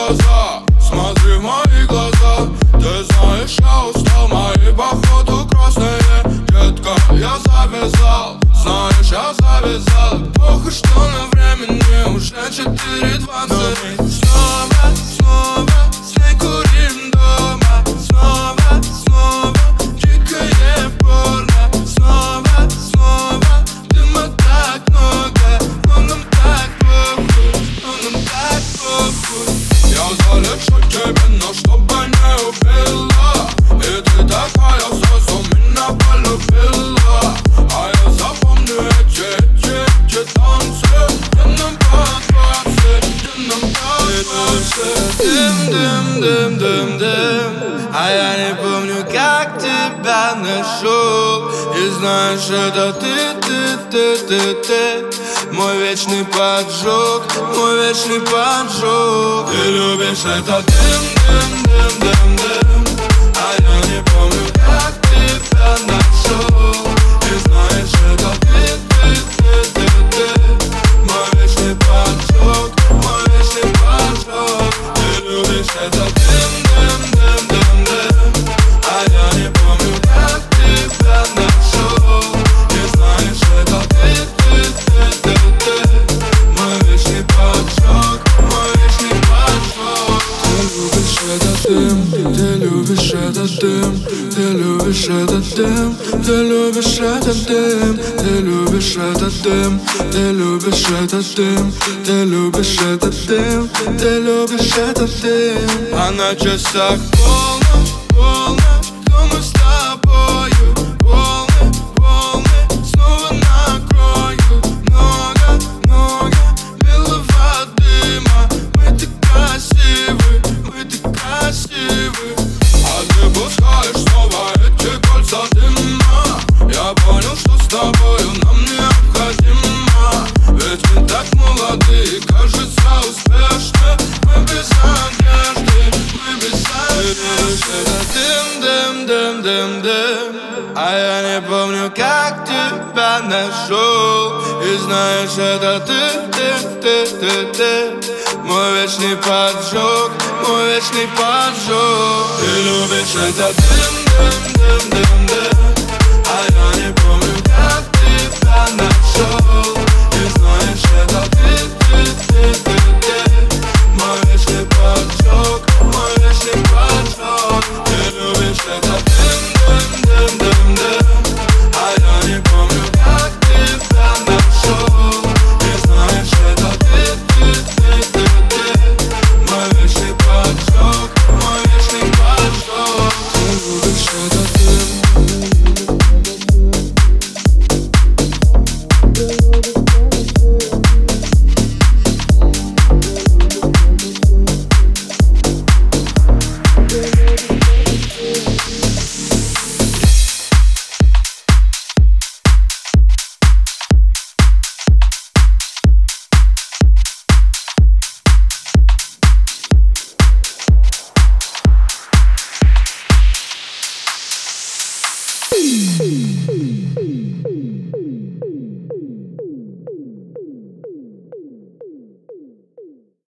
глаза, смотри в мои глаза. Ты знаешь, я устал, мои походу красные. Детка, я завязал, знаешь, я завязал. Похуй, что на времени уже 4:20. Снова, снова, с курим дома. Снова, снова, дикое порно. Снова, снова, дыма так много. Но нам так похуй, но нам так похуй. Я залечу тебе, но чтобы не убила. И ты такая сразу меня полюбила. А я запомню эти танцы. Где нам по 20, где нам по 20. Дым, дым, дым, дым, дым. А я не помню, как тебя нашел. И знаешь, это ты. Мой вечный поджог, мой вечный поджог. Ты любишь это дым, дым, дым, дым, дым. А я не помню, как тебя нашел. И знаешь, это ты. Мой вечный поджог, мой вечный поджог. Ты любишь это дым, дым, дым, дым, дым. А я не помню, как тебя нашел. И знаешь, это ты. Мой вечный поджог, мой вечный поджог. Ты любишь этот дым, ты любишь этот дым, ты любишь этот дым, ты любишь этот дым, ты любишь этот дым, ты любишь этот дым, ты любишь этот дым. А на часах полночь, полночь, но мы с тобою волны снова накроют. Много белого дыма. Мы так красивы, мы так красивы. А ты пускаешь снова эти кольца дыма. Я понял, что с тобою нам необходимо. Ведь мы так молоды, кажется успешны. Мы без одежды, мы без одежды. Дым, дым, дым, дым. А я не помню, как тебя нашел. И знаешь, это ты. Мой вечный поджог, мой вечный поджог. Ты любишь это дым. А я не помню, как тебя нашел. И знаешь, это ты. Мой вечный поджог, мой вечный поджог. Ты любишь это дым. А я не помню, как тебя нашел. И знаешь, это ты. Мой вечный поджог, мой вечный поджог. Ты любишь это дым.